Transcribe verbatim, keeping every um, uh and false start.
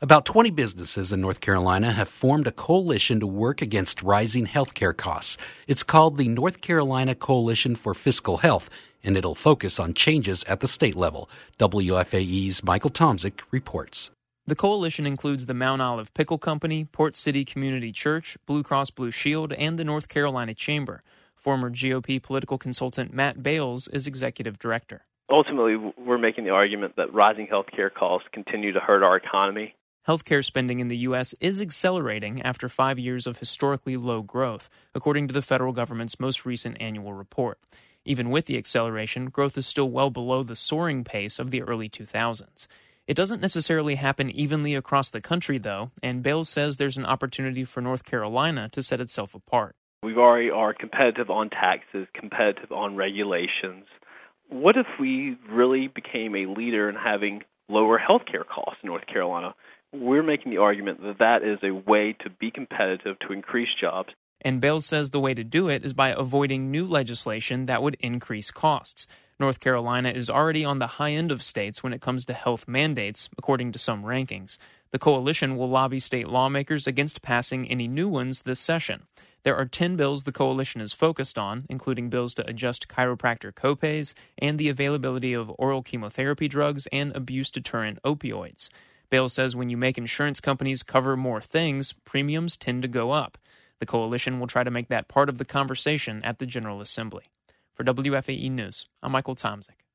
About twenty businesses in North Carolina have formed a coalition to work against rising healthcare costs. It's called the North Carolina Coalition for Fiscal Health, and it'll focus on changes at the state level. W F A E's Michael Tomzik reports. The coalition includes the Mount Olive Pickle Company, Port City Community Church, Blue Cross Blue Shield, and the North Carolina Chamber. Former G O P political consultant Matt Bales is executive director. Ultimately, we're making the argument that rising healthcare costs continue to hurt our economy. Healthcare spending in the U S is accelerating after five years of historically low growth, according to the federal government's most recent annual report. Even with the acceleration, growth is still well below the soaring pace of the early two thousands. It doesn't necessarily happen evenly across the country, though, and Bales says there's an opportunity for North Carolina to set itself apart. We already are competitive on taxes, competitive on regulations. What if we really became a leader in having lower healthcare costs in North Carolina? We're making the argument that that is a way to be competitive, to increase jobs. And Bales says the way to do it is by avoiding new legislation that would increase costs. North Carolina is already on the high end of states when it comes to health mandates, according to some rankings. The coalition will lobby state lawmakers against passing any new ones this session. There are ten bills the coalition is focused on, including bills to adjust chiropractor copays and the availability of oral chemotherapy drugs and abuse-deterrent opioids. Bales says when you make insurance companies cover more things, premiums tend to go up. The coalition will try to make that part of the conversation at the General Assembly. For W F A E News, I'm Michael Tomzik.